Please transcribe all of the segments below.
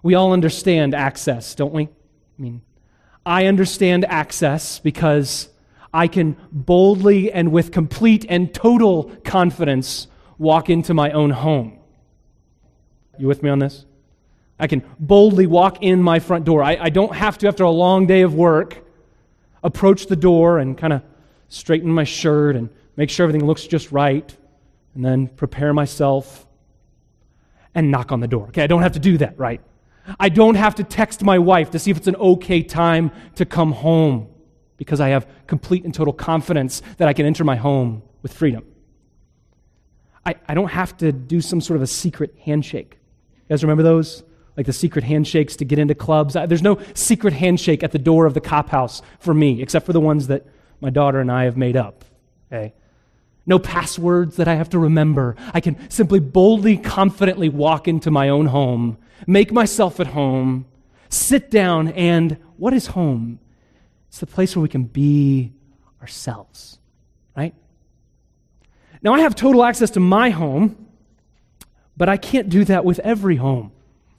We all understand access, don't we? I understand access because I can boldly and with complete and total confidence walk into my own home. You with me on this? I can boldly walk in my front door. I don't have to, after a long day of work, approach the door and kind of straighten my shirt and make sure everything looks just right, and then prepare myself and knock on the door. Okay, I don't have to do that, right? I don't have to text my wife to see if it's an okay time to come home because I have complete and total confidence that I can enter my home with freedom. I don't have to do some sort of a secret handshake. You guys remember those? Like the secret handshakes to get into clubs. There's no secret handshake at the door of the cop house for me, except for the ones that my daughter and I have made up. Okay? No passwords that I have to remember. I can simply boldly, confidently walk into my own home, make myself at home, sit down, and what is home? It's the place where we can be ourselves, right? Now, I have total access to my home, but I can't do that with every home.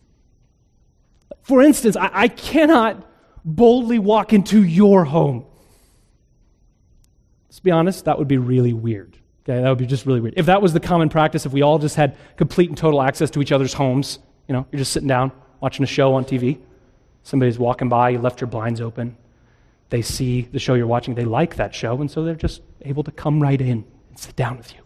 For instance, I cannot boldly walk into your home. Let's be honest, that would be really weird. Okay, that would be just really weird. If that was the common practice, if we all just had complete and total access to each other's homes, you're just sitting down, watching a show on TV, somebody's walking by, you left your blinds open, they see the show you're watching, they like that show, and so they're just able to come right in and sit down with you.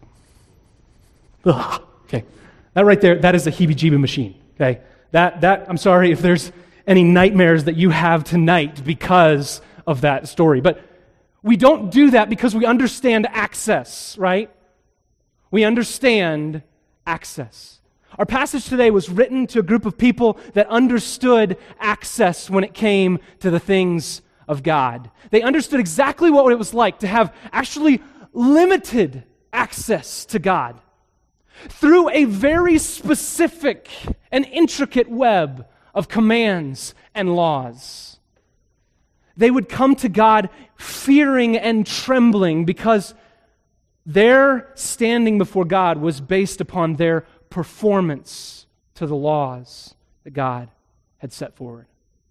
Ugh. Okay, that right there, that is a heebie-jeebie machine. Okay, that I'm sorry if there's any nightmares that you have tonight because of that story, but we don't do that because we understand access, right? We understand access. Our passage today was written to a group of people that understood access when it came to the things of God. They understood exactly what it was like to have actually limited access to God through a very specific and intricate web of commands and laws. They would come to God fearing and trembling because their standing before God was based upon their performance to the laws that God had set forward.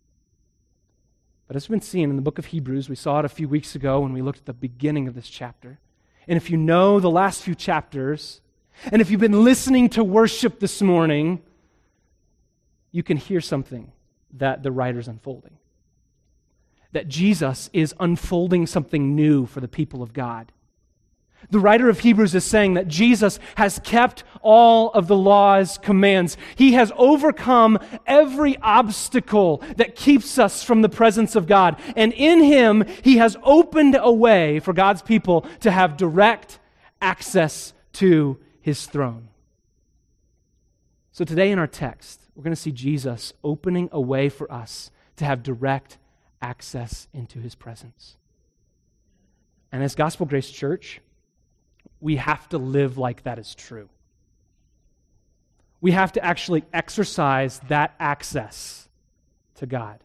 But as we've been seeing in the book of Hebrews, we saw it a few weeks ago when we looked at the beginning of this chapter. And if you know the last few chapters, and if you've been listening to worship this morning, you can hear something that the writer's unfolding. That Jesus is unfolding something new for the people of God. The writer of Hebrews is saying that Jesus has kept all of the law's commands. He has overcome every obstacle that keeps us from the presence of God. And in Him, He has opened a way for God's people to have direct access to His throne. So today in our text, we're going to see Jesus opening a way for us to have direct access into His presence. And as Gospel Grace Church, we have to live like that is true. We have to actually exercise that access to God.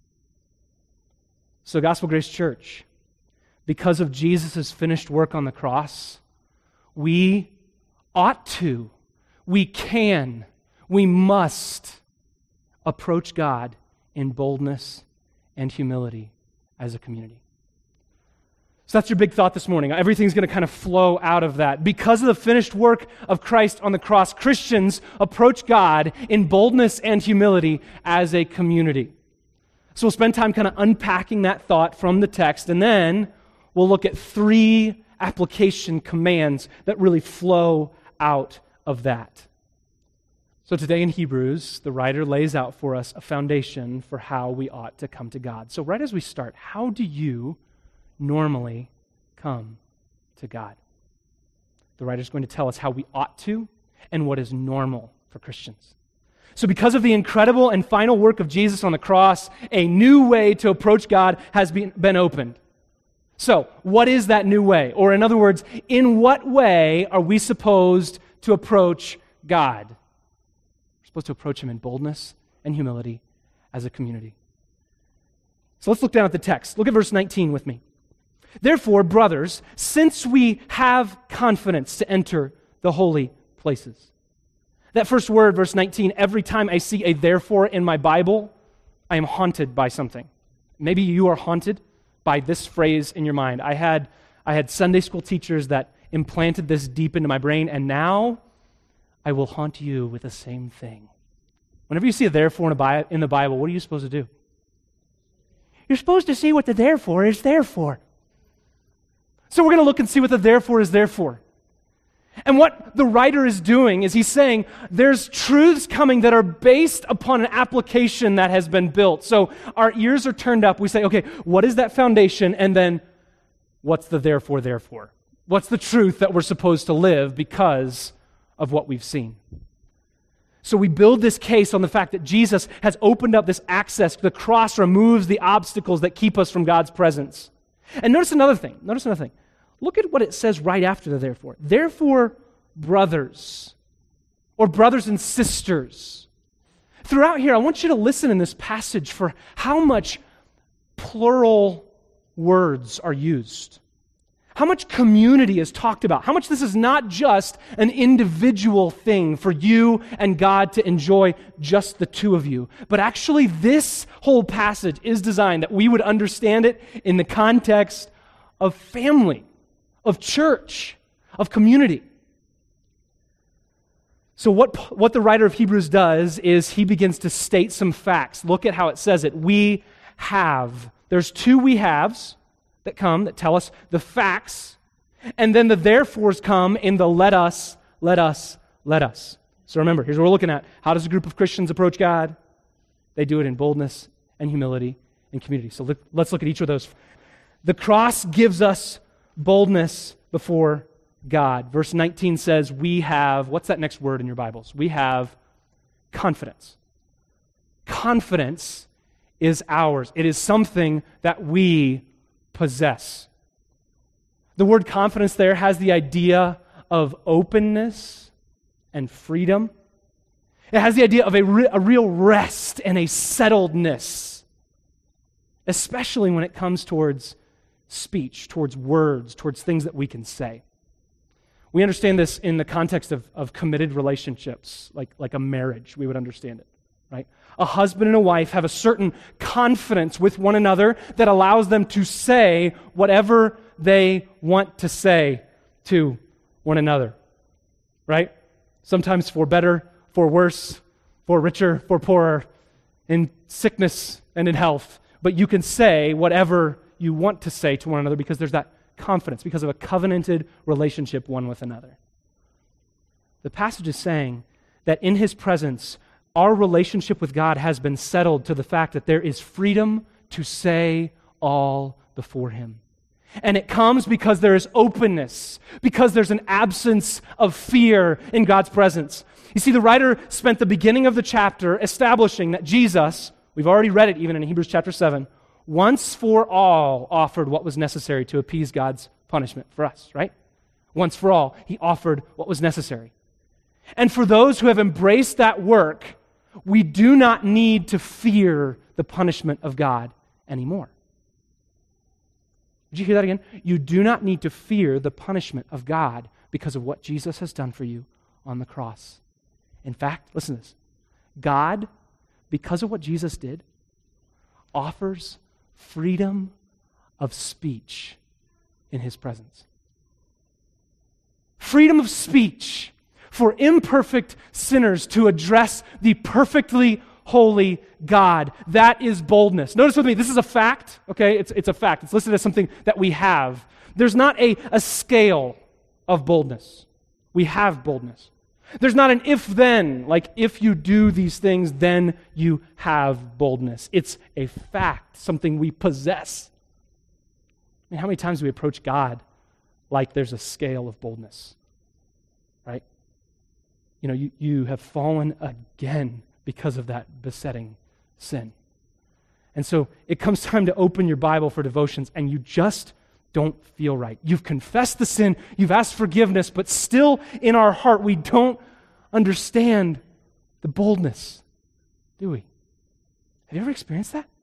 So Gospel Grace Church, because of Jesus' finished work on the cross, we ought to, we can, we must approach God in boldness and humility as a community. So that's your big thought this morning. Everything's going to kind of flow out of that. Because of the finished work of Christ on the cross, Christians approach God in boldness and humility as a community. So we'll spend time kind of unpacking that thought from the text, and then we'll look at 3 application commands that really flow out of that. So today in Hebrews, the writer lays out for us a foundation for how we ought to come to God. So right as we start, how do you normally come to God? The writer's going to tell us how we ought to and what is normal for Christians. So because of the incredible and final work of Jesus on the cross, a new way to approach God has been opened. So, what is that new way? Or in other words, in what way are we supposed to approach God? We're supposed to approach Him in boldness and humility as a community. So let's look down at the text. Look at verse 19 with me. Therefore, brothers, since we have confidence to enter the holy places. That first word, verse 19, every time I see a therefore in my Bible, I am haunted by something. Maybe you are haunted by this phrase in your mind. I had Sunday school teachers that implanted this deep into my brain, and now I will haunt you with the same thing. Whenever you see a therefore in the Bible, what are you supposed to do? You're supposed to see what the therefore is there for. So we're going to look and see what the therefore is there for. And what the writer is doing is he's saying there's truths coming that are based upon an application that has been built. So our ears are turned up. We say, okay, what is that foundation? And then what's the therefore? What's the truth that we're supposed to live because of what we've seen? So we build this case on the fact that Jesus has opened up this access. The cross removes the obstacles that keep us from God's presence. And notice another thing. Look at what it says right after the therefore. Therefore, brothers, or brothers and sisters. Throughout here, I want you to listen in this passage for how much plural words are used. How much community is talked about. How much this is not just an individual thing for you and God to enjoy, just the two of you. But actually, this whole passage is designed that we would understand it in the context of family, of church, of community. So what the writer of Hebrews does is he begins to state some facts. Look at how it says it. We have. There's two we haves that come that tell us the facts, and then the therefores come in the let us. So remember, here's what we're looking at. How does a group of Christians approach God? They do it in boldness and humility and community. So let's look at each of those. The cross gives us boldness before God. Verse 19 says we have, what's that next word in your Bibles? We have confidence. Confidence is ours. It is something that we possess. The word confidence there has the idea of openness and freedom. It has the idea of a real rest and a settledness, especially when it comes towards speech, towards words, towards things that we can say. We understand this in the context of committed relationships, like a marriage. We would understand it, right? A husband and a wife have a certain confidence with one another that allows them to say whatever they want to say to one another, right? Sometimes for better, for worse, for richer, for poorer, in sickness and in health. But you can say whatever you want to say to one another because there's that confidence, because of a covenanted relationship one with another. The passage is saying that in His presence, our relationship with God has been settled to the fact that there is freedom to say all before Him. And it comes because there is openness, because there's an absence of fear in God's presence. You see, the writer spent the beginning of the chapter establishing that Jesus, we've already read it even in Hebrews chapter 7, once for all offered what was necessary to appease God's punishment for us, right? Once for all, He offered what was necessary. And for those who have embraced that work, we do not need to fear the punishment of God anymore. Did you hear that again? You do not need to fear the punishment of God because of what Jesus has done for you on the cross. In fact, listen to this. God, because of what Jesus did, offers freedom of speech in His presence. Freedom of speech for imperfect sinners to address the perfectly holy God. That is boldness. Notice with me, this is a fact, okay? It's a fact. It's listed as something that we have. There's not a scale of boldness. We have boldness. There's not an if-then, like if you do these things, then you have boldness. It's a fact, something we possess. I mean, how many times do we approach God like there's a scale of boldness, right? You know, you have fallen again because of that besetting sin. And so it comes time to open your Bible for devotions, and you just don't feel right. You've confessed the sin, you've asked forgiveness, but still in our heart we don't understand the boldness, do we? Have you ever experienced that?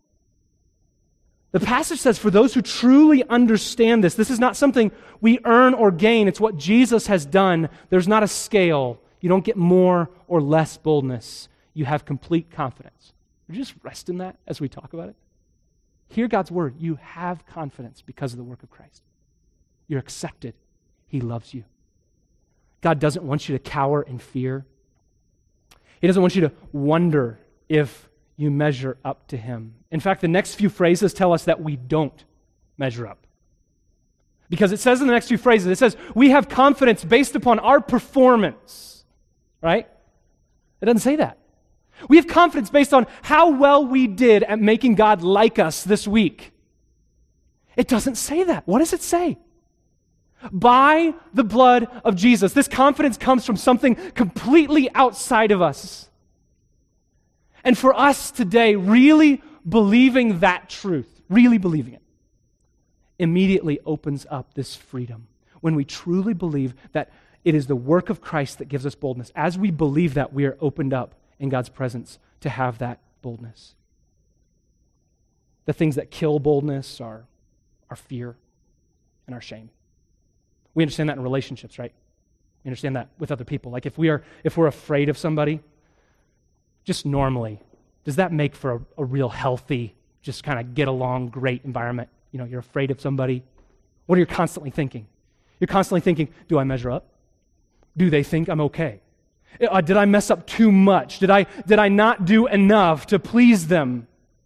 The passage says, for those who truly understand this is not something we earn or gain. It's what Jesus has done. There's not a scale You don't get more or less boldness. You have complete confidence. Would you just rest in that as we talk about it? Hear God's word. You have confidence because of the work of Christ. You're accepted. He loves you. God doesn't want you to cower in fear. He doesn't want you to wonder if you measure up to him. In fact, the next few phrases tell us that we don't measure up. Because it says in the next few phrases, it says, we have confidence based upon our performance. Right? It doesn't say that. We have confidence based on how well we did at making God like us this week. It doesn't say that. What does it say? By the blood of Jesus. This confidence comes from something completely outside of us. And for us today, really believing that truth, really believing it, immediately opens up this freedom. When we truly believe that it is the work of Christ that gives us boldness. As we believe that, we are opened up in God's presence to have that boldness. The things that kill boldness are our fear and our shame. We understand that in relationships, right? We understand that with other people. Like if we're afraid of somebody, just normally, does that make for a real healthy, just kind of get along, great environment? You know, you're afraid of somebody. What are you constantly thinking? You're constantly thinking, do I measure up? Do they think I'm okay? Did I mess up too much? Did I not do enough to please them?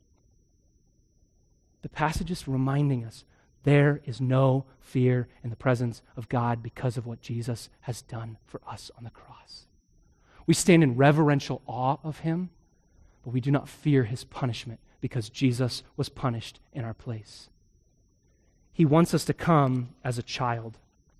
The passage is reminding us there is no fear in the presence of God because of what Jesus has done for us on the cross. We stand in reverential awe of him, but we do not fear his punishment because Jesus was punished in our place. He wants us to come as a child.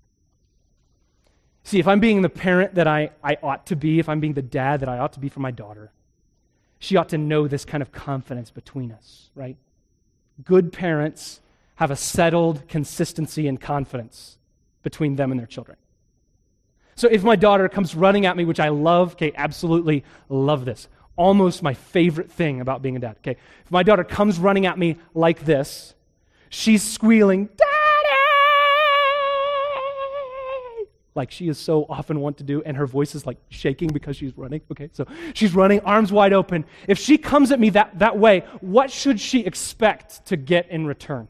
See, if I'm being the parent that I ought to be, if I'm being the dad that I ought to be for my daughter, she ought to know this kind of confidence between us, right? Good parents have a settled consistency and confidence between them and their children. So if my daughter comes running at me, which I love, okay, absolutely love this. Almost my favorite thing about being a dad, okay? If my daughter comes running at me like this, she's squealing, Daddy! Like she is so often want to do, and her voice is like shaking because she's running, okay? So she's running, arms wide open. If she comes at me that way, what should she expect to get in return?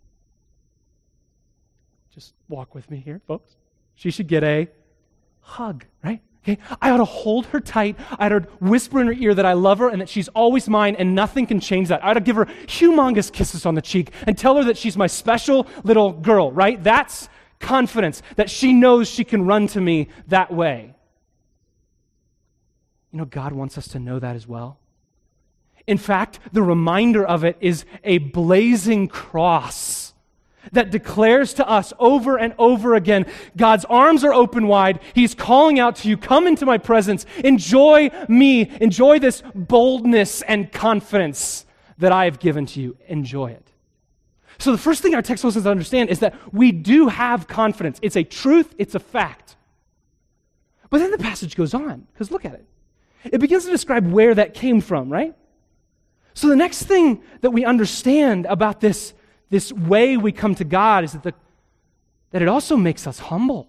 Just walk with me here, folks. She should get a hug, right? Okay, I ought to hold her tight. I ought to whisper in her ear that I love her and that she's always mine and nothing can change that. I ought to give her humongous kisses on the cheek and tell her that she's my special little girl, right? That's confidence, that she knows she can run to me that way. You know, God wants us to know that as well. In fact, the reminder of it is a blazing cross that declares to us over and over again, God's arms are open wide. He's calling out to you, come into my presence. Enjoy me. Enjoy this boldness and confidence that I have given to you. Enjoy it. So the first thing our text wants us to understand is that we do have confidence. It's a truth. It's a fact. But then the passage goes on, because look at it. It begins to describe where that came from, right? So the next thing that we understand about this way we come to God is that it also makes us humble.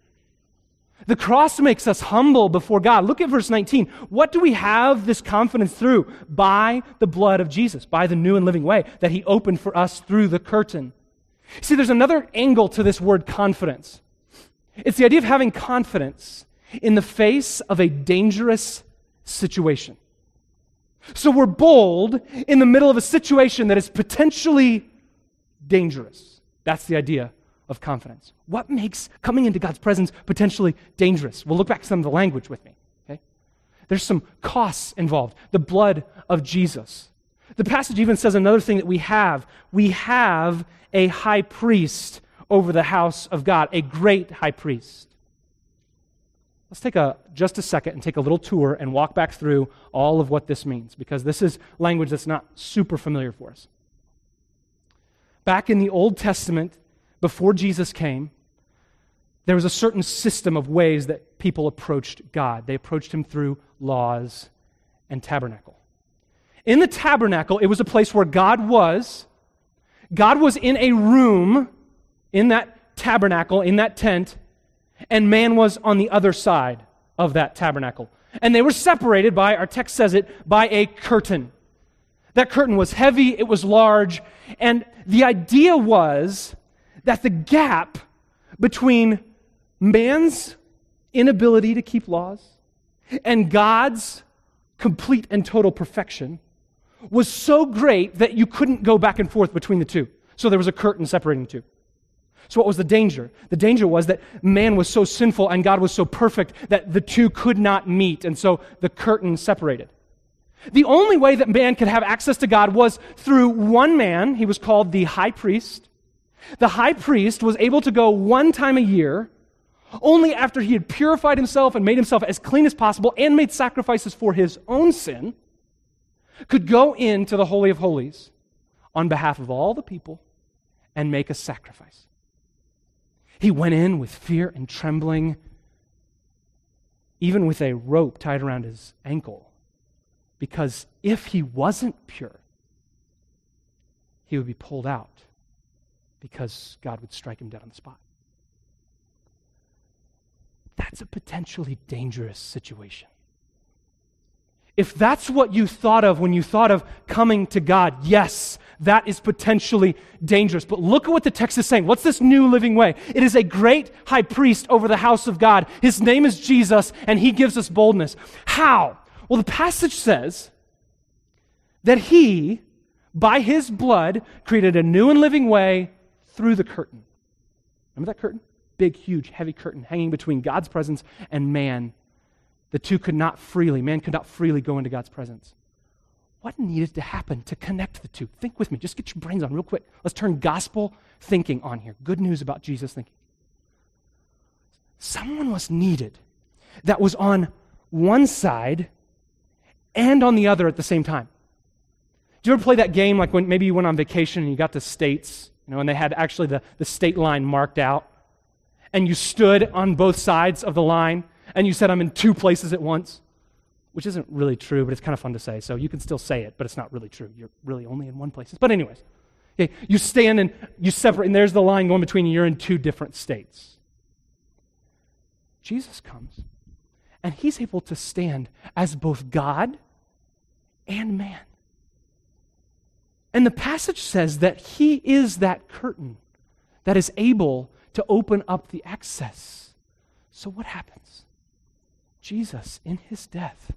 The cross makes us humble before God. Look at verse 19. What do we have this confidence through? By the blood of Jesus, by the new and living way that he opened for us through the curtain. See, there's another angle to this word confidence. It's the idea of having confidence in the face of a dangerous situation. So we're bold in the middle of a situation that is potentially dangerous. That's the idea of confidence. What makes coming into God's presence potentially dangerous? We'll look back at some of the language with me. Okay? There's some costs involved. The blood of Jesus. The passage even says another thing that we have. We have a high priest over the house of God, a great high priest. Let's take just a second and take a little tour and walk back through all of what this means, because this is language that's not super familiar for us. Back in the Old Testament, before Jesus came, there was a certain system of ways that people approached God. They approached him through laws and tabernacle. In the tabernacle, it was a place where God was. God was in a room, in that tabernacle, in that tent, and man was on the other side of that tabernacle. And they were separated by, our text says it, by a curtain. That curtain was heavy, it was large, and the idea was that the gap between man's inability to keep laws and God's complete and total perfection was so great that you couldn't go back and forth between the two. So there was a curtain separating the two. So what was the danger? The danger was that man was so sinful and God was so perfect that the two could not meet, and so the curtain separated. The only way that man could have access to God was through one man. He was called the high priest. The high priest was able to go one time a year, only after he had purified himself and made himself as clean as possible and made sacrifices for his own sin, could go into the Holy of Holies on behalf of all the people and make a sacrifice. He went in with fear and trembling, even with a rope tied around his ankle, because if he wasn't pure, he would be pulled out because God would strike him dead on the spot. That's a potentially dangerous situation. If that's what you thought of when you thought of coming to God, yes, that is potentially dangerous. But look at what the text is saying. What's this new living way? It is a great high priest over the house of God. His name is Jesus, and he gives us boldness. How? Well, the passage says that he, by his blood, created a new and living way through the curtain. Remember that curtain? Big, huge, heavy curtain hanging between God's presence and man. The two could not freely, man could not freely go into God's presence. What needed to happen to connect the two? Think with me. Just get your brains on real quick. Let's turn gospel thinking on here. Good news about Jesus thinking. Someone was needed that was on one side and on the other at the same time. Do you ever play that game like when maybe you went on vacation and you got to states, and they had actually the state line marked out, and you stood on both sides of the line, and you said, I'm in two places at once, which isn't really true, but it's kind of fun to say, so you can still say it, but it's not really true. You're really only in one place. But anyways, okay, you stand and you separate, and there's the line going between you. You're in two different states. Jesus comes, and he's able to stand as both God and man. And the passage says that he is that curtain that is able to open up the access. So what happens? Jesus, in his death,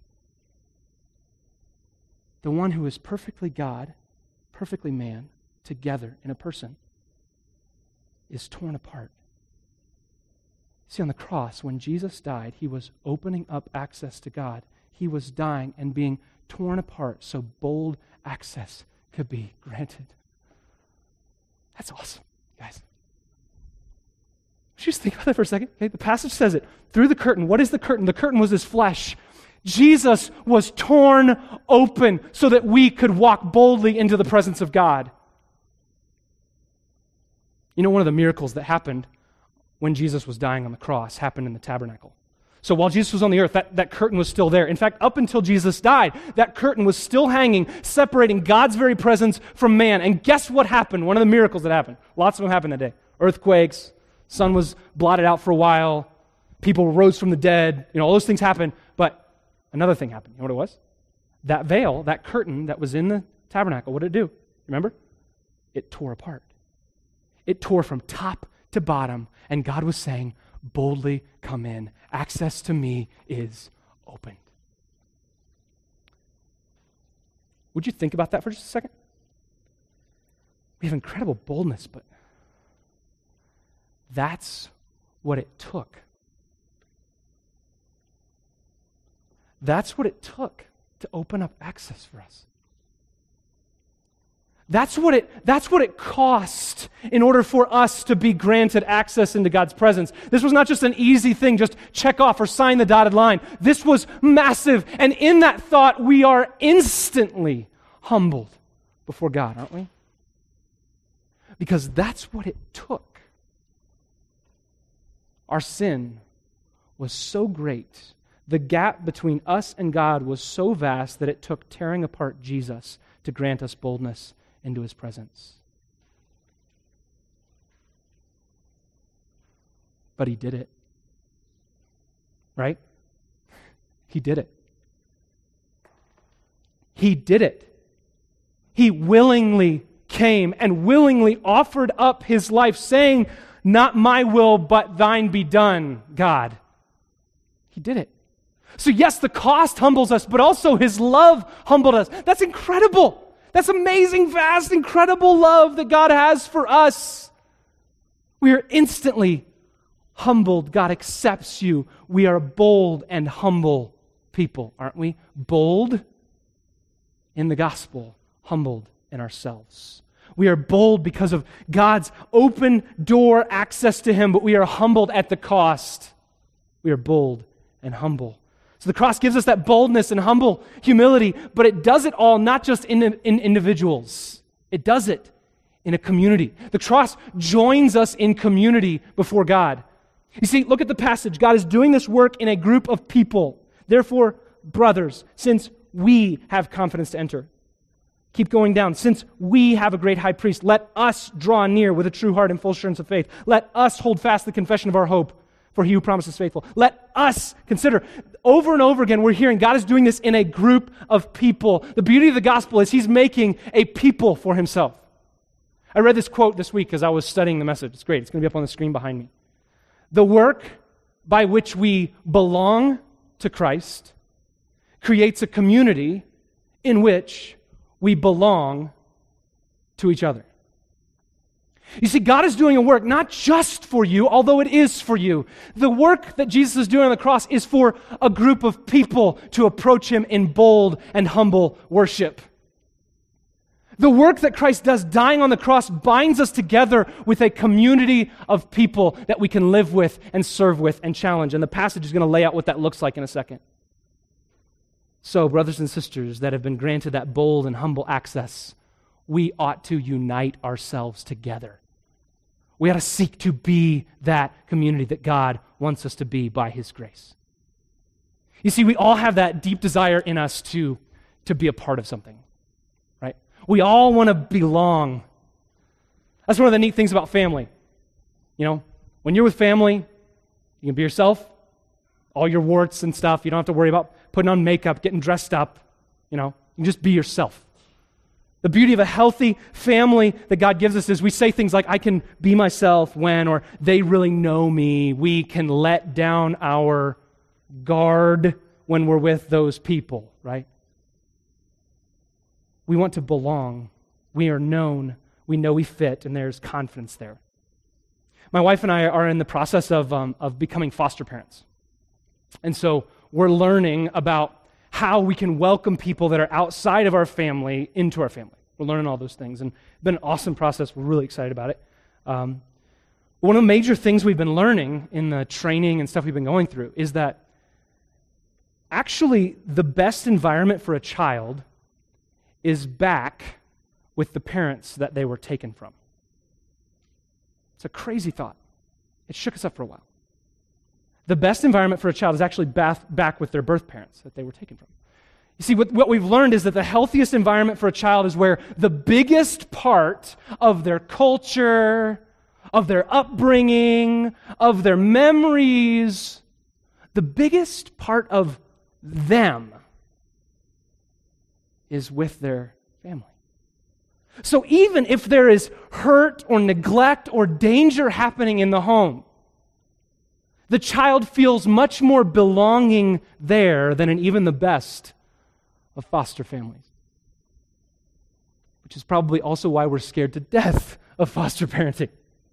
the one who is perfectly God, perfectly man, together in a person, is torn apart. See, on the cross, when Jesus died, he was opening up access to God. He was dying and being torn apart so bold access could be granted. That's awesome, guys. Just think about that for a second. Okay, the passage says it. Through the curtain. What is the curtain? The curtain was his flesh. Jesus was torn open so that we could walk boldly into the presence of God. One of the miracles that happened when Jesus was dying on the cross happened in the tabernacle. So while Jesus was on the earth, that curtain was still there. In fact, up until Jesus died, that curtain was still hanging, separating God's very presence from man. And guess what happened? One of the miracles that happened. Lots of them happened that day. Earthquakes, sun was blotted out for a while, people rose from the dead, all those things happened. But another thing happened. You know what it was? That veil, that curtain that was in the tabernacle, what did it do? Remember? It tore apart. It tore from top to bottom, and God was saying, boldly come in. Access to me is opened. Would you think about that for just a second? We have incredible boldness, but that's what it took. That's what it took to open up access for us. That's what it cost in order for us to be granted access into God's presence. This was not just an easy thing, just check off or sign the dotted line. This was massive. And in that thought, we are instantly humbled before God, aren't we? Because that's what it took. Our sin was so great. The gap between us and God was so vast that it took tearing apart Jesus to grant us boldness into his presence. But he did it. Right? He did it. He did it. He willingly came and willingly offered up his life, saying, "Not my will, but thine be done, God." He did it. So yes, the cost humbles us, but also his love humbled us. That's incredible. That's amazing, vast, incredible love that God has for us. We are instantly humbled. God accepts you. We are bold and humble people, aren't we? Bold in the gospel, humbled in ourselves. We are bold because of God's open door access to him, but we are humbled at the cost. We are bold and humble. So the cross gives us that boldness and humble humility, but it does it all not just in individuals. It does it in a community. The cross joins us in community before God. You see, look at the passage. God is doing this work in a group of people. Therefore, brothers, since we have confidence to enter. Keep going down. Since we have a great high priest, let us draw near with a true heart and full assurance of faith. Let us hold fast the confession of our hope, for he who promises faithful. Let us consider. Over and over again, we're hearing God is doing this in a group of people. The beauty of the gospel is he's making a people for himself. I read this quote this week as I was studying the message. It's great. It's going to be up on the screen behind me. The work by which we belong to Christ creates a community in which we belong to each other. You see, God is doing a work not just for you, although it is for you. The work that Jesus is doing on the cross is for a group of people to approach him in bold and humble worship. The work that Christ does dying on the cross binds us together with a community of people that we can live with and serve with and challenge. And the passage is going to lay out what that looks like in a second. So, brothers and sisters that have been granted that bold and humble access, we ought to unite ourselves together. We ought to seek to be that community that God wants us to be by his grace. You see, we all have that deep desire in us to be a part of something. We all want to belong. That's one of the neat things about family. You know, when you're with family, you can be yourself, all your warts and stuff. You don't have to worry about putting on makeup, getting dressed up. You know, you can just be yourself. The beauty of a healthy family that God gives us is we say things like, I can be myself when, or they really know me. We can let down our guard when we're with those people, right? We want to belong. We are known. We know we fit, and there's confidence there. My wife and I are in the process of becoming foster parents. And so we're learning about how we can welcome people that are outside of our family into our family. We're learning all those things, and it's been an awesome process. We're really excited about it. One of the major things we've been learning in the training and stuff we've been going through is that actually the best environment for a child is back with the parents that they were taken from. It's a crazy thought. It shook us up for a while. The best environment for a child is actually back with their birth parents that they were taken from. You see, what we've learned is that the healthiest environment for a child is where the biggest part of their culture, of their upbringing, of their memories, the biggest part of them is with their family. So even if there is hurt or neglect or danger happening in the home, the child feels much more belonging there than in even the best of foster families. Which is probably also why we're scared to death of foster parenting.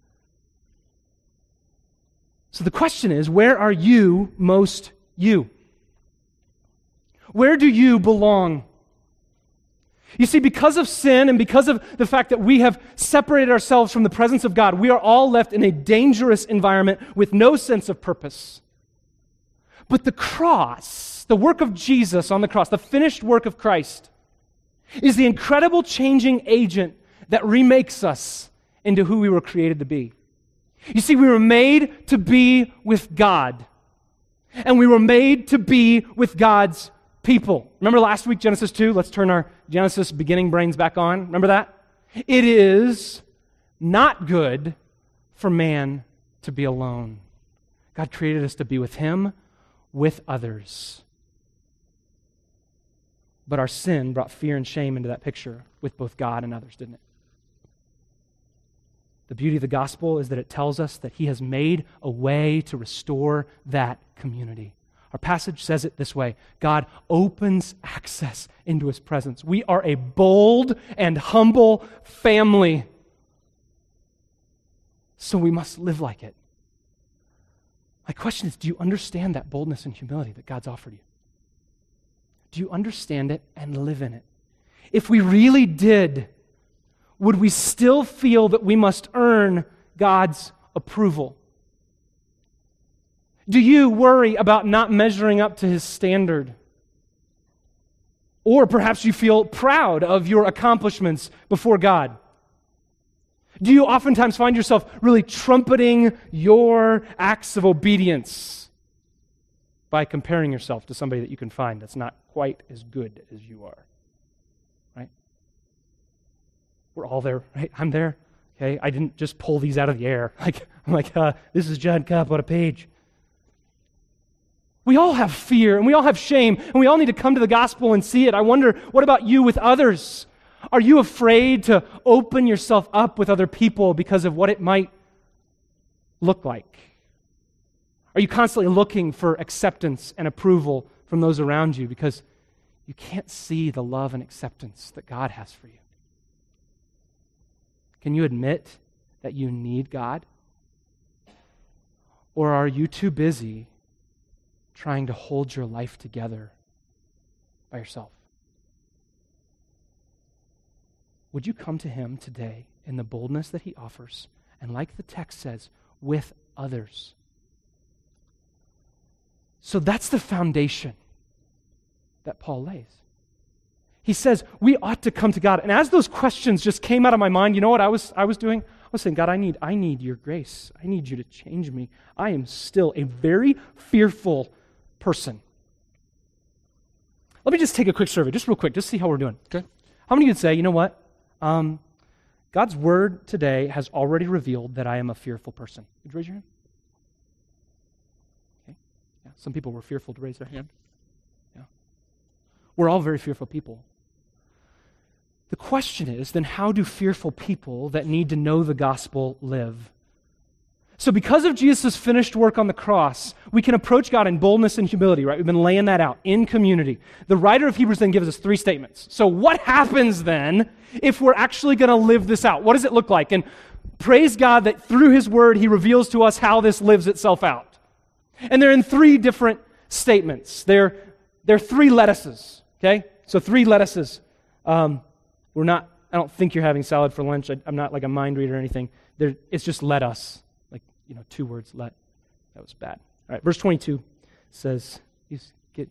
So the question is, where are you most you? Where do you belong? You see, because of sin and because of the fact that we have separated ourselves from the presence of God, we are all left in a dangerous environment with no sense of purpose. But the cross, the work of Jesus on the cross, the finished work of Christ, is the incredible changing agent that remakes us into who we were created to be. You see, we were made to be with God, and we were made to be with God's people. Remember last week, Genesis 2? Let's turn our Genesis beginning brains back on. Remember that? It is not good for man to be alone. God created us to be with Him, with others. But our sin brought fear and shame into that picture with both God and others, didn't it? The beauty of the gospel is that it tells us that he has made a way to restore that community. Our passage says it this way: God opens access into his presence. We are a bold and humble family, so we must live like it. My question is, do you understand that boldness and humility that God's offered you? Do you understand it and live in it? If we really did, would we still feel that we must earn God's approval? Do you worry about not measuring up to his standard? Or perhaps you feel proud of your accomplishments before God. Do you oftentimes find yourself really trumpeting your acts of obedience by comparing yourself to somebody that you can find that's not quite as good as you are? Right? We're all there, right? I'm there. Okay, I didn't just pull these out of the air. I'm like, this is John Cobb on a page. We all have fear, and we all have shame, and we all need to come to the gospel and see it. I wonder, what about you with others? Are you afraid to open yourself up with other people because of what it might look like? Are you constantly looking for acceptance and approval from those around you because you can't see the love and acceptance that God has for you? Can you admit that you need God? Or are you too busy trying to hold your life together by yourself? Would you come to him today in the boldness that he offers, and like the text says, with others? So that's the foundation that Paul lays. He says we ought to come to God. And as those questions just came out of my mind, you know what I was doing? I was saying, God, I need your grace. I need you to change me. I am still a very fearful person. Let me just take a quick survey, just real quick, just see how we're doing. Okay. How many of you would say, you know what? God's word today has already revealed that I am a fearful person. Would you raise your hand? Okay. Yeah. Some people were fearful to raise their hand. Yeah. We're all very fearful people. The question is, then how do fearful people that need to know the gospel live? So because of Jesus' finished work on the cross, we can approach God in boldness and humility, right? We've been laying that out in community. The writer of Hebrews then gives us 3 statements. So what happens then if we're actually going to live this out? What does it look like? And praise God that through his word, he reveals to us how this lives itself out. And they're in 3 different statements. They're 3 lettuces, okay? So 3 lettuces. I don't think you're having salad for lunch. I'm not like a mind reader or anything. It's just let us. 2 words, let. That was bad. All right, verse 22 says, okay.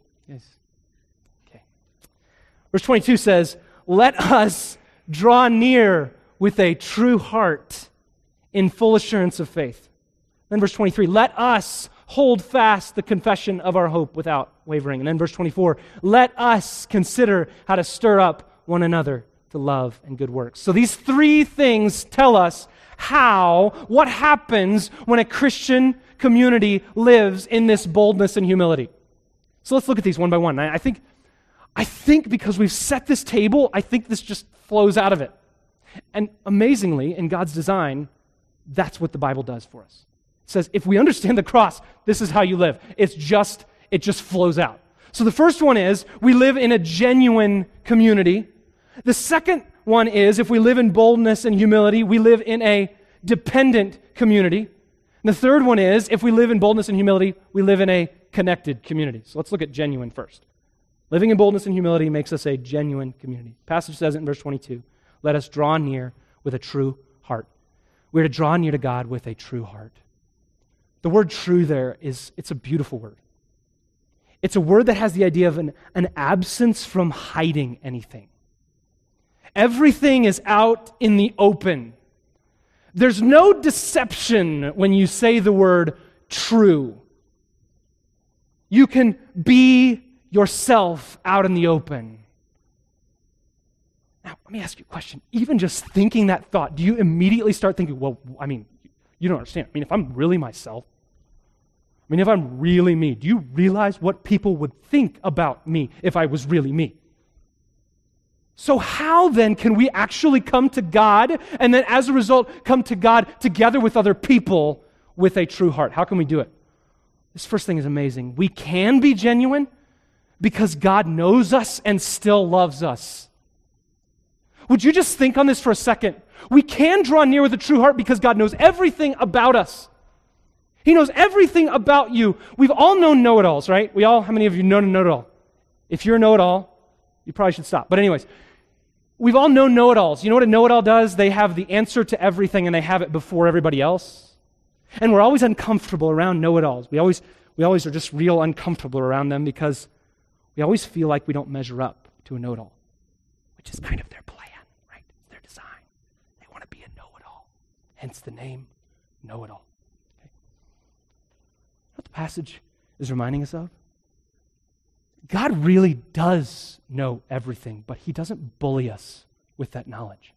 Verse 22 says, let us draw near with a true heart in full assurance of faith. Then verse 23, let us hold fast the confession of our hope without wavering. And then verse 24, let us consider how to stir up one another to love and good works. So these 3 things tell us what happens when a Christian community lives in this boldness and humility. So let's look at these one by one. I think because we've set this table, I think this just flows out of it. And amazingly, in God's design, that's what the Bible does for us. It says, if we understand the cross, this is how you live. It just flows out. So the first one is, we live in a genuine community. The second one is, if we live in boldness and humility, we live in a dependent community. And the third one is, if we live in boldness and humility, we live in a connected community. So let's look at genuine first. Living in boldness and humility makes us a genuine community. The passage says it in verse 22, let us draw near with a true heart. We're to draw near to God with a true heart. The word true there it's a beautiful word. It's a word that has the idea of an absence from hiding anything. Everything is out in the open. There's no deception when you say the word true. You can be yourself out in the open. Now, let me ask you a question. Even just thinking that thought, do you immediately start thinking, well, you don't understand. If I'm really myself, if I'm really me, do you realize what people would think about me if I was really me? So how then can we actually come to God and then as a result come to God together with other people with a true heart? How can we do it? This first thing is amazing. We can be genuine because God knows us and still loves us. Would you just think on this for a second? We can draw near with a true heart because God knows everything about us. He knows everything about you. We've all known know-it-alls, right? How many of you know a know-it-all? If you're a know-it-all, you probably should stop. But anyways, we've all known know-it-alls. You know what a know-it-all does? They have the answer to everything and they have it before everybody else. And we're always uncomfortable around know-it-alls. We always are just real uncomfortable around them because we always feel like we don't measure up to a know-it-all, which is kind of their plan, right? It's their design. They want to be a know-it-all, hence the name know-it-all. Okay. What the passage is reminding us of? God really does know everything, but he doesn't bully us with that knowledge.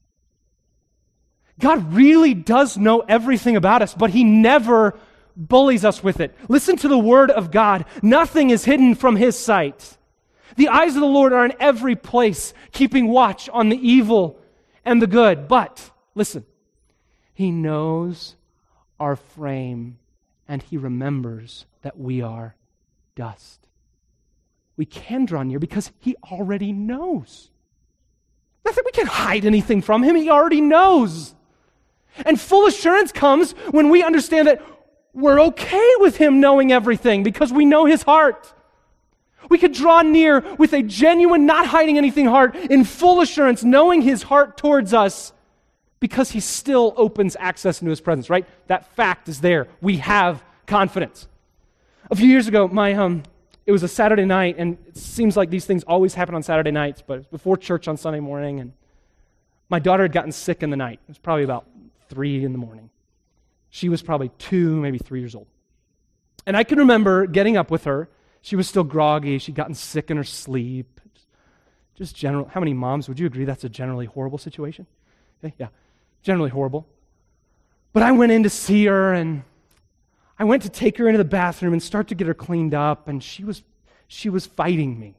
God really does know everything about us, but he never bullies us with it. Listen to the word of God. Nothing is hidden from his sight. The eyes of the Lord are in every place, keeping watch on the evil and the good. But, listen, he knows our frame, and he remembers that we are dust. We can draw near because he already knows. Not that we can hide anything from him. He already knows. And full assurance comes when we understand that we're okay with him knowing everything because we know his heart. We could draw near with a genuine, not hiding anything heart, in full assurance, knowing his heart towards us because he still opens access into his presence, right? That fact is there. We have confidence. A few years ago, it was a Saturday night, and it seems like these things always happen on Saturday nights, but it was before church on Sunday morning, and my daughter had gotten sick in the night. It was probably about 3 in the morning. She was probably 2, maybe 3 years old. And I can remember getting up with her. She was still groggy. She'd gotten sick in her sleep. Just general. How many moms would you agree that's a generally horrible situation? Okay, yeah, generally horrible. But I went in to see her, and I went to take her into the bathroom and start to get her cleaned up, and she was fighting me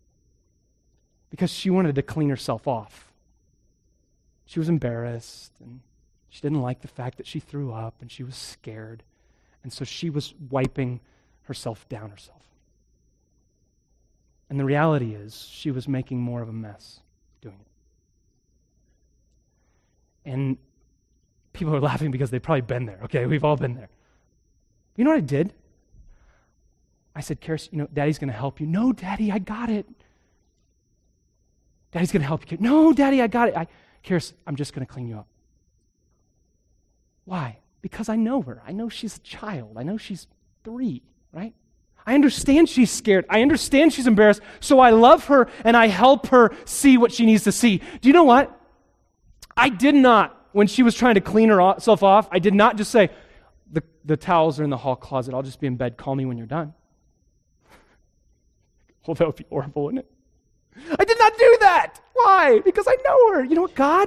because she wanted to clean herself off. She was embarrassed, and she didn't like the fact that she threw up, and she was scared, and so she was wiping herself down herself. And the reality is, she was making more of a mess doing it. And people are laughing because they've probably been there, okay? We've all been there. You know what I did? I said, Karis, Daddy's going to help you. No, Daddy, I got it. Daddy's going to help you. No, Daddy, I got it. Karis, I'm just going to clean you up. Why? Because I know her. I know she's a child. I know she's 3, right? I understand she's scared. I understand she's embarrassed. So I love her and I help her see what she needs to see. Do you know what? I did not, when she was trying to clean herself off, I did not just say, the towels are in the hall closet. I'll just be in bed. Call me when you're done. Well, that would be horrible, wouldn't it? I did not do that. Why? Because I know her. You know what, God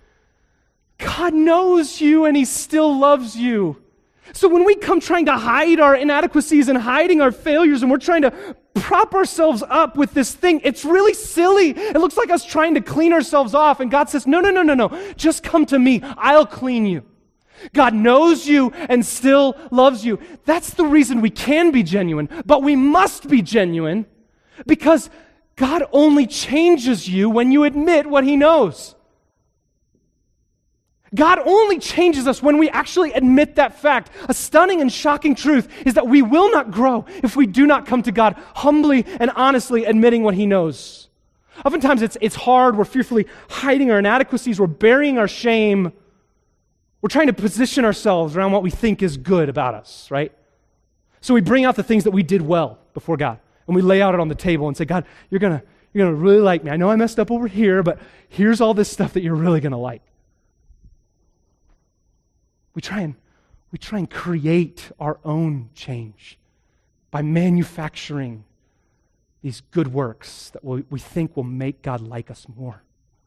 knows you and he still loves you. So when we come trying to hide our inadequacies and hiding our failures and we're trying to prop ourselves up with this thing, it's really silly. It looks like us trying to clean ourselves off, and God says, no. Just come to me. I'll clean you. God knows you and still loves you. That's the reason we can be genuine, but we must be genuine because God only changes you when you admit what he knows. God only changes us when we actually admit that fact. A stunning and shocking truth is that we will not grow if we do not come to God humbly and honestly admitting what he knows. Oftentimes it's hard. We're fearfully hiding our inadequacies. We're burying our shame. We're trying to position ourselves around what we think is good about us, right? So we bring out the things that we did well before God, and we lay out it on the table and say, God, you're gonna really like me. I know I messed up over here, but here's all this stuff that you're really gonna like. We try and create our own change by manufacturing these good works that we think will make God like us more.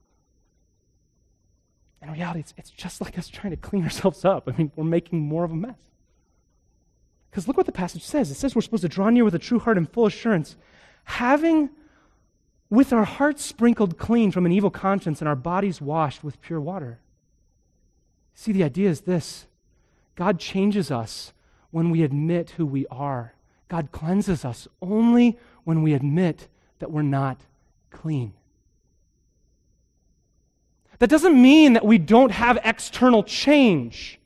In reality, it's just like us trying to clean ourselves up. I mean, we're making more of a mess. Because look what the passage says. It says we're supposed to draw near with a true heart and full assurance, having with our hearts sprinkled clean from an evil conscience and our bodies washed with pure water. See, the idea is this. God changes us when we admit who we are. God cleanses us only when we admit that we're not clean. That doesn't mean that we don't have external change.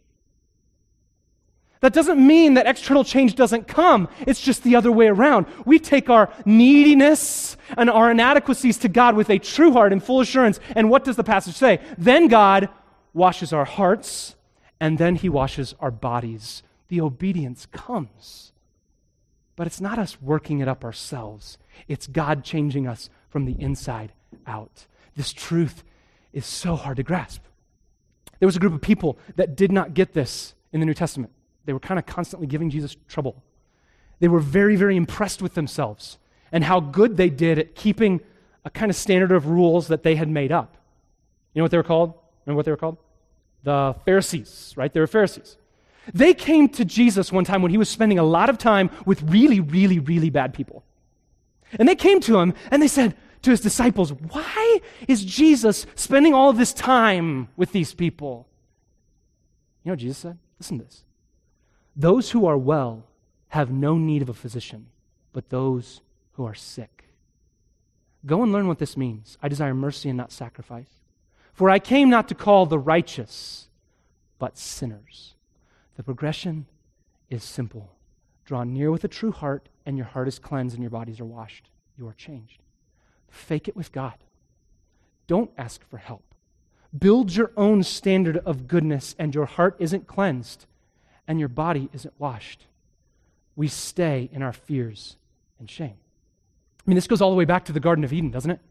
That doesn't mean that external change doesn't come. It's just the other way around. We take our neediness and our inadequacies to God with a true heart and full assurance. And what does the passage say? Then God washes our hearts, and then He washes our bodies. The obedience comes. But it's not us working it up ourselves. It's God changing us from the inside out. This truth is so hard to grasp. There was a group of people that did not get this in the New Testament. They were kind of constantly giving Jesus trouble. They were very, very impressed with themselves and how good they did at keeping a kind of standard of rules that they had made up. You know what they were called? Remember what they were called? The Pharisees, right? They were Pharisees. They came to Jesus one time when He was spending a lot of time with really, really, really bad people. And they came to Him and they said to His disciples, why is Jesus spending all of this time with these people? You know what Jesus said? Listen to this. Those who are well have no need of a physician, but those who are sick. Go and learn what this means. I desire mercy and not sacrifice. For I came not to call the righteous, but sinners. The progression is simple. Draw near with a true heart, and your heart is cleansed and your bodies are washed. You are changed. Fake it with God. Don't ask for help. Build your own standard of goodness, and your heart isn't cleansed, and your body isn't washed. We stay in our fears and shame. I mean, this goes all the way back to the Garden of Eden, doesn't it?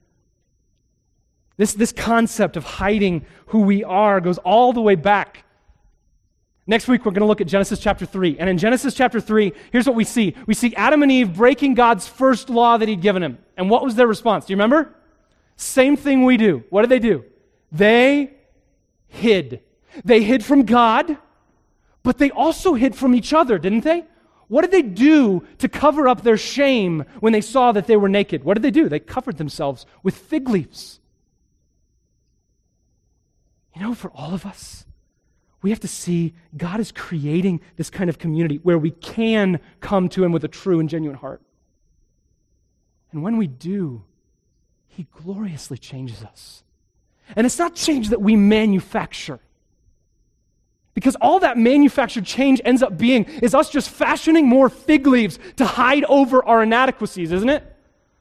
This concept of hiding who we are goes all the way back. Next week, we're going to look at Genesis chapter 3. And in Genesis chapter 3, here's what we see. We see Adam and Eve breaking God's first law that He'd given them. And what was their response? Do you remember? Same thing we do. What did they do? They hid. They hid from God, but they also hid from each other, didn't they? What did they do to cover up their shame when they saw that they were naked? What did they do? They covered themselves with fig leaves. You know, for all of us, we have to see God is creating this kind of community where we can come to Him with a true and genuine heart. And when we do, He gloriously changes us. And it's not change that we manufacture. Because all that manufactured change ends up being is us just fashioning more fig leaves to hide over our inadequacies, isn't it?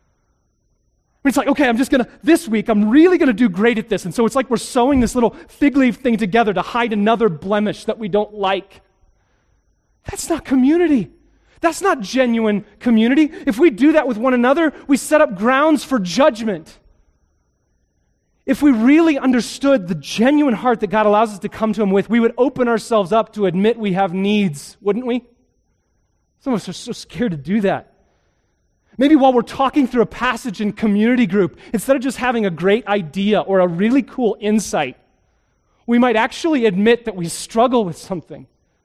It's like, okay, this week, I'm really going to do great at this. And so it's like we're sewing this little fig leaf thing together to hide another blemish that we don't like. That's not community. That's not genuine community. If we do that with one another, we set up grounds for judgment. If we really understood the genuine heart that God allows us to come to Him with, we would open ourselves up to admit we have needs, wouldn't we? Some of us are so scared to do that. Maybe while we're talking through a passage in community group, instead of just having a great idea or a really cool insight, we might actually admit that we struggle with something.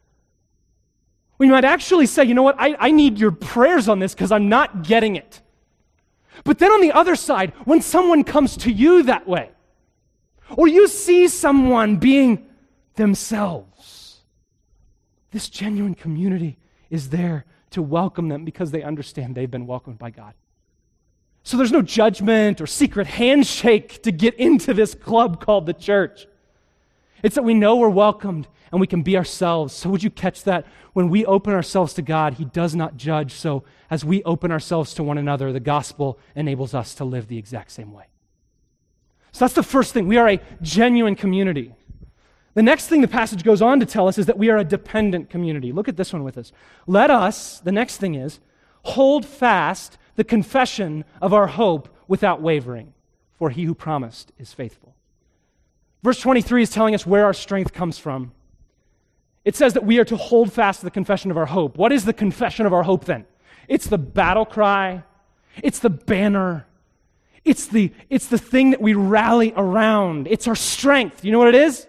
We might actually say, you know what, I need your prayers on this because I'm not getting it. But then on the other side, when someone comes to you that way, or you see someone being themselves, this genuine community is there to welcome them because they understand they've been welcomed by God. So there's no judgment or secret handshake to get into this club called the church. It's that we know we're welcomed and we can be ourselves. So would you catch that? When we open ourselves to God, He does not judge. So as we open ourselves to one another, the gospel enables us to live the exact same way. So that's the first thing. We are a genuine community. The next thing the passage goes on to tell us is that we are a dependent community. Look at this one with us. Let us, the next thing is, hold fast the confession of our hope without wavering, for He who promised is faithful. Verse 23 is telling us where our strength comes from. It says that we are to hold fast the confession of our hope. What is the confession of our hope then? It's the battle cry. It's the banner. It's the thing that we rally around. It's our strength. You know what it is?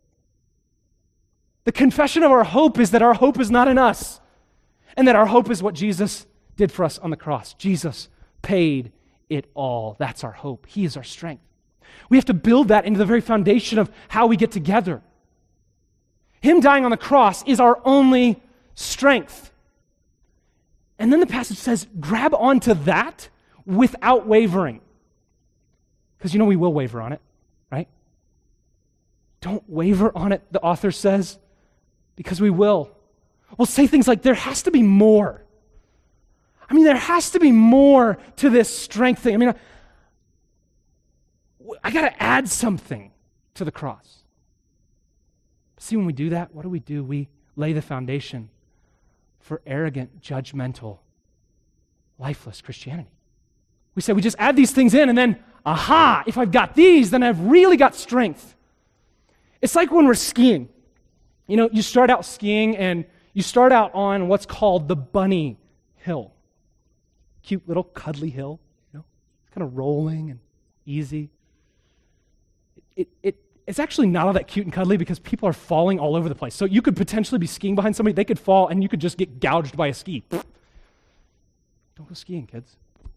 The confession of our hope is that our hope is not in us, and that our hope is what Jesus did for us on the cross. Jesus paid it all. That's our hope. He is our strength. We have to build that into the very foundation of how we get together. Him dying on the cross is our only strength. And then the passage says, grab onto that without wavering. Because we will waver on it, right? Don't waver on it, the author says, because we will. We'll say things like, there has to be more. There has to be more to this strength thing. I got to add something to the cross. See, when we do that, what do? We lay the foundation for arrogant, judgmental, lifeless Christianity. We say we just add these things in and then, aha, if I've got these, then I've really got strength. It's like when we're skiing. You start out skiing and you start out on what's called the bunny hill. Cute little cuddly hill, it's kind of rolling and easy. It's actually not all that cute and cuddly because people are falling all over the place. So you could potentially be skiing behind somebody, they could fall, and you could just get gouged by a ski. Don't go skiing, kids.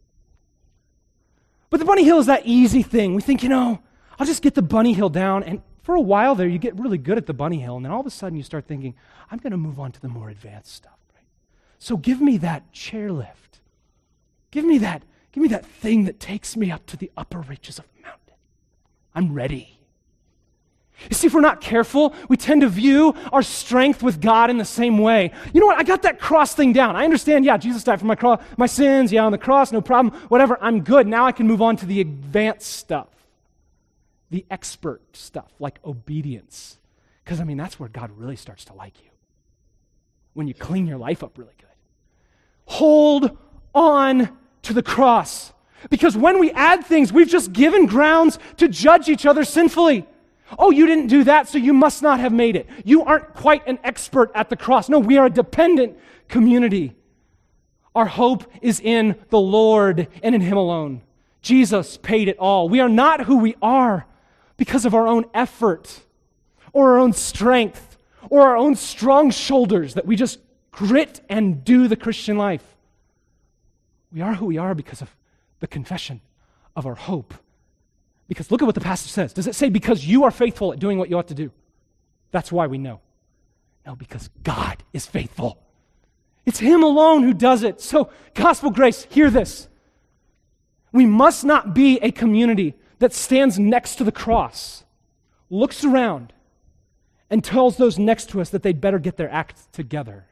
But the bunny hill is that easy thing. We think, I'll just get the bunny hill down, and for a while there, you get really good at the bunny hill, and then all of a sudden you start thinking, I'm going to move on to the more advanced stuff, right? So give me that chairlift. Give me that thing that takes me up to the upper reaches of the mountain. I'm ready. You see, if we're not careful, we tend to view our strength with God in the same way. You know what? I got that cross thing down. I understand, Jesus died for my sins, on the cross, no problem, whatever, I'm good. Now I can move on to the advanced stuff, the expert stuff, like obedience. Because, that's where God really starts to like you. When you clean your life up really good. Hold on to the cross. Because when we add things, we've just given grounds to judge each other sinfully. Oh, you didn't do that, so you must not have made it. You aren't quite an expert at the cross. No, we are a dependent community. Our hope is in the Lord and in Him alone. Jesus paid it all. We are not who we are because of our own effort or our own strength or our own strong shoulders that we just grit and do the Christian life. We are who we are because of the confession of our hope. Because look at what the passage says. Does it say because you are faithful at doing what you ought to do? That's why we know. No, because God is faithful. It's Him alone who does it. So, gospel grace, hear this. We must not be a community that stands next to the cross, looks around, and tells those next to us that they'd better get their act together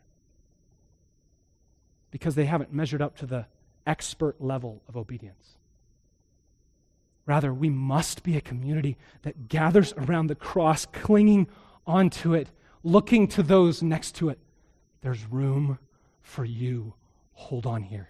because they haven't measured up to the expert level of obedience. Rather, we must be a community that gathers around the cross, clinging onto it, looking to those next to it. There's room for you. Hold on here.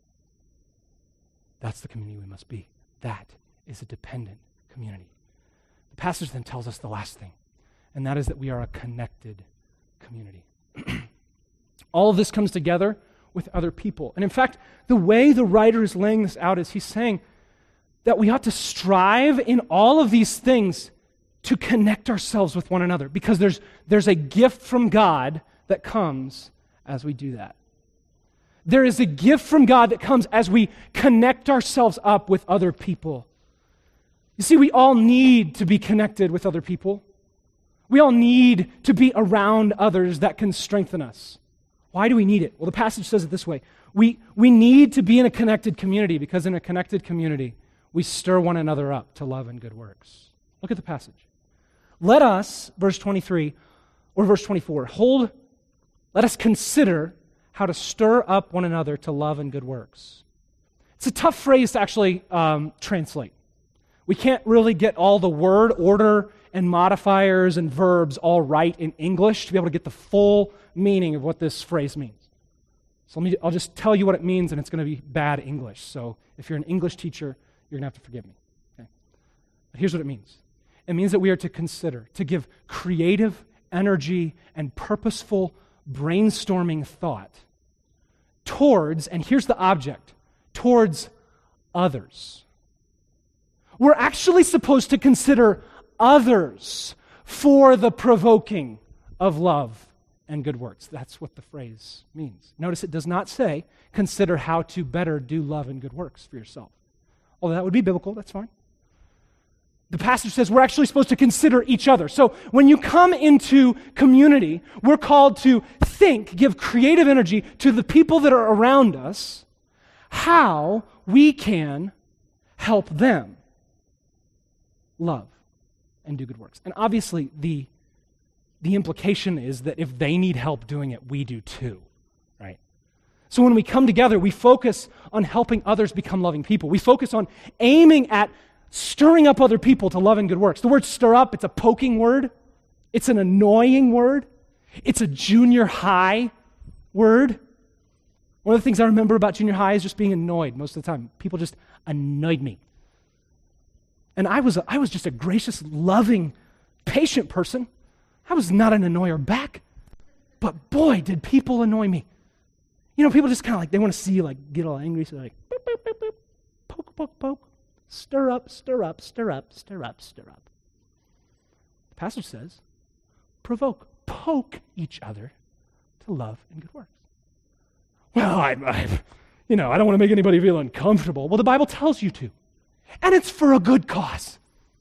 That's the community we must be. That is a dependent community. The passage then tells us the last thing, and that is that we are a connected community. All of this comes together with other people. And in fact, the way the writer is laying this out is he's saying that we ought to strive in all of these things to connect ourselves with one another because there's a gift from God that comes as we do that. There is a gift from God that comes as we connect ourselves up with other people. You see, we all need to be connected with other people. We all need to be around others that can strengthen us. Why do we need it? Well, the passage says it this way. We need to be in a connected community because in a connected community, we stir one another up to love and good works. Look at the passage. Let us, verse 23 or verse 24, let us consider how to stir up one another to love and good works. It's a tough phrase to actually translate. We can't really get all the word order and modifiers and verbs all right in English to be able to get the full meaning of what this phrase means. So I'll just tell you what it means, and it's going to be bad English. So if you're an English teacher, you're going to have to forgive me. Okay? But here's what it means. It means that we are to consider, to give creative energy and purposeful brainstorming thought towards, and here's the object, towards others. We're actually supposed to consider others for the provoking of love and good works. That's what the phrase means. Notice it does not say, consider how to better do love and good works for yourself. although that would be biblical, that's fine. The passage says we're actually supposed to consider each other. So when you come into community, we're called to think, give creative energy to the people that are around us, how we can help them love and do good works. And obviously, the implication is that if they need help doing it, we do too, right? So when we come together, we focus on helping others become loving people. We focus on aiming at stirring up other people to love and good works. The word stir up, it's a poking word. It's an annoying word. It's a junior high word. One of the things I remember about junior high is just being annoyed most of the time. People just annoyed me. And I was just a gracious, loving, patient person. I was not an annoyer back. But boy, did people annoy me. You know, people just kind of like, they want to see you like get all angry, so they're like, boop, boop, boop, boop, poke, poke, poke. Stir up, stir up, stir up, stir up, stir up. The passage says, provoke, poke each other to love and good works. Well, I don't want to make anybody feel uncomfortable. Well, the Bible tells you to. And it's for a good cause.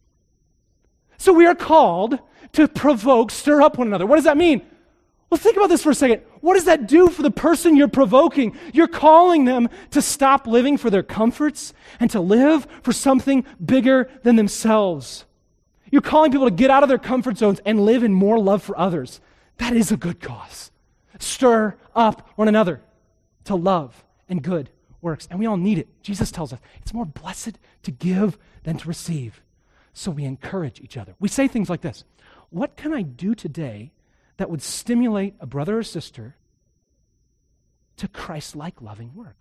So we are called to provoke, stir up one another. What does that mean? Well, think about this for a second. What does that do for the person you're provoking? You're calling them to stop living for their comforts and to live for something bigger than themselves. You're calling people to get out of their comfort zones and live in more love for others. That is a good cause. Stir up one another to love and good works. And we all need it. Jesus tells us it's more blessed to give than to receive. So we encourage each other. We say things like this: what can I do today that would stimulate a brother or sister to Christ-like loving work?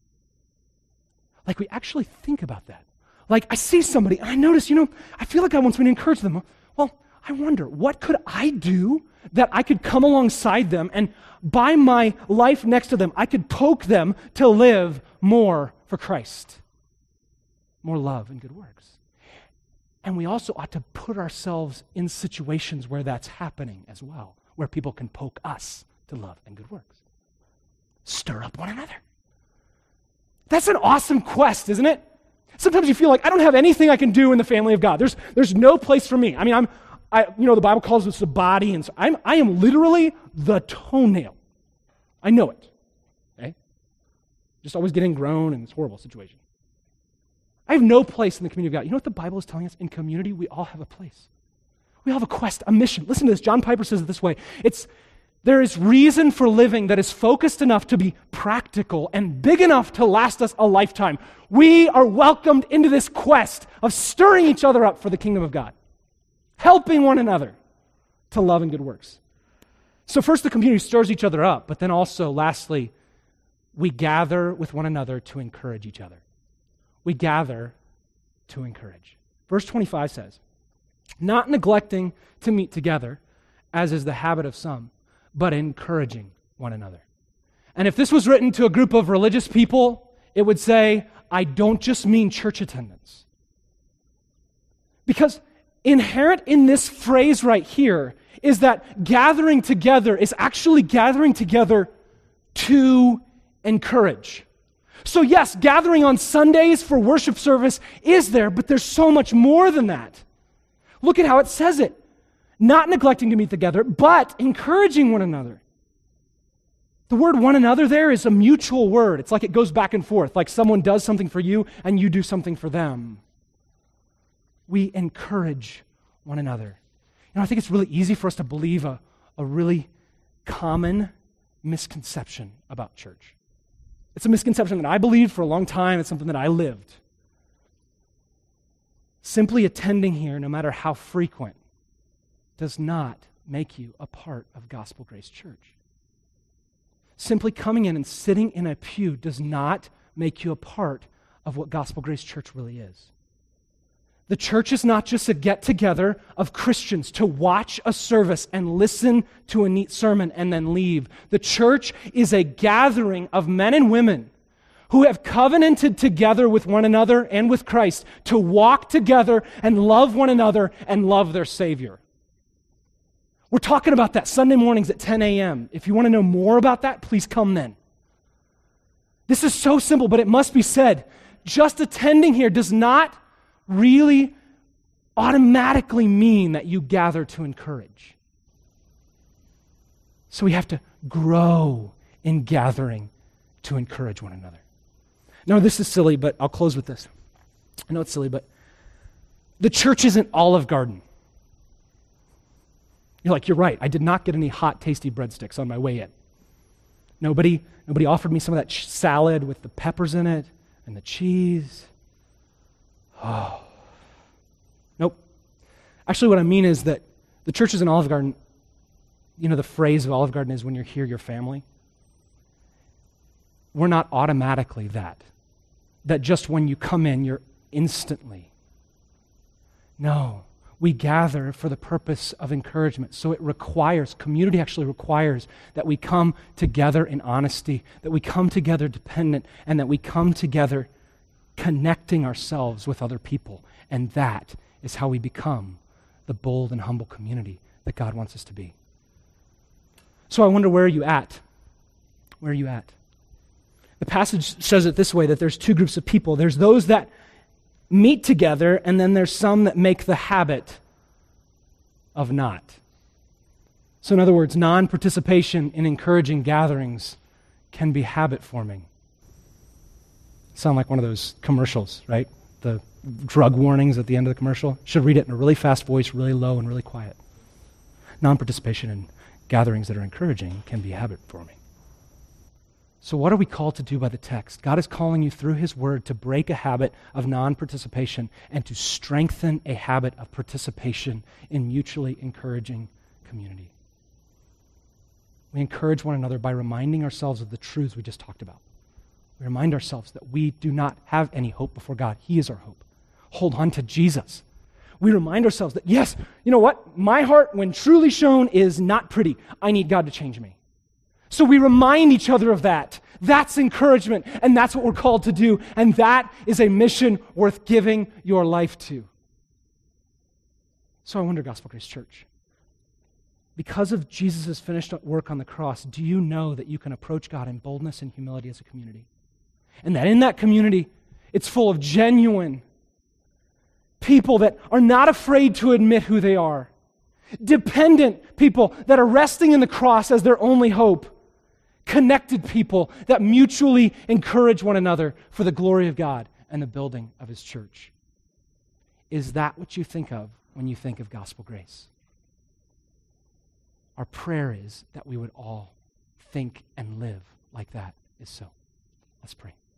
Like we actually think about that. Like I see somebody and I notice, I feel like God wants me to encourage them. Well, I wonder, what could I do that I could come alongside them and by my life next to them, I could poke them to live more for Christ? More love and good works. And we also ought to put ourselves in situations where that's happening as well, where people can poke us to love and good works. Stir up one another. That's an awesome quest, isn't it? Sometimes you feel like I don't have anything I can do in the family of God. There's no place for me. I mean, the Bible calls us the body, and so I am literally the toenail. I know it. Okay? Just always getting grown in this horrible situation. I have no place in the community of God. You know what the Bible is telling us? In community, we all have a place. We all have a quest, a mission. Listen to this. John Piper says it this way. There is reason for living that is focused enough to be practical and big enough to last us a lifetime. We are welcomed into this quest of stirring each other up for the kingdom of God, helping one another to love and good works. So first, the community stirs each other up, but then also, lastly, we gather with one another to encourage each other. We gather to encourage. Verse 25 says, not neglecting to meet together, as is the habit of some, but encouraging one another. And if this was written to a group of religious people, it would say, I don't just mean church attendance. Because inherent in this phrase right here is that gathering together is actually gathering together to encourage. So yes, gathering on Sundays for worship service is there, but there's so much more than that. Look at how it says it. Not neglecting to meet together, but encouraging one another. The word one another there is a mutual word. It's like it goes back and forth, like someone does something for you and you do something for them. We encourage one another. I think it's really easy for us to believe a really common misconception about church. It's a misconception that I believed for a long time. It's something that I lived. Simply attending here, no matter how frequent, does not make you a part of Gospel Grace Church. Simply coming in and sitting in a pew does not make you a part of what Gospel Grace Church really is. The church is not just a get-together of Christians to watch a service and listen to a neat sermon and then leave. The church is a gathering of men and women who have covenanted together with one another and with Christ to walk together and love one another and love their Savior. We're talking about that Sunday mornings at 10 a.m. If you want to know more about that, please come then. This is so simple, but it must be said. just attending here does not really automatically mean that you gather to encourage. So we have to grow in gathering to encourage one another. Now, this is silly, but I'll close with this. I know it's silly, but the church isn't Olive Garden. You're like, you're right. I did not get any hot, tasty breadsticks on my way in. Nobody offered me some of that salad with the peppers in it and the cheese. Oh. Nope. Actually, what I mean is that the church is an Olive Garden. You know, the phrase of Olive Garden is when you're here, you're family. We're not automatically that. That just when you come in, you're instantly. No. We gather for the purpose of encouragement. So it requires, community actually requires that we come together in honesty, that we come together dependent, and that we come together connecting ourselves with other people. And that is how we become the bold and humble community that God wants us to be. So I wonder, where are you at? Where are you at? The passage says it this way, that there's two groups of people. There's those that meet together, and then there's some that make the habit of not. So in other words, non-participation in encouraging gatherings can be habit-forming. Sound like one of those commercials, right? The drug warnings at the end of the commercial. Should read it in a really fast voice, really low, and really quiet. Non-participation in gatherings that are encouraging can be habit-forming. So what are we called to do by the text? God is calling you through His Word to break a habit of non-participation and to strengthen a habit of participation in mutually encouraging community. We encourage one another by reminding ourselves of the truths we just talked about. We remind ourselves that we do not have any hope before God. He is our hope. Hold on to Jesus. We remind ourselves that, yes, you know what? My heart, when truly shown, is not pretty. I need God to change me. So we remind each other of that. That's encouragement, and that's what we're called to do, and that is a mission worth giving your life to. So I wonder, Gospel Grace Church, because of Jesus' finished work on the cross, do you know that you can approach God in boldness and humility as a community? And that in that community, it's full of genuine people that are not afraid to admit who they are. Dependent people that are resting in the cross as their only hope. Connected people that mutually encourage one another for the glory of God and the building of His church. Is that what you think of when you think of Gospel Grace? Our prayer is that we would all think and live like that is so. Let's pray.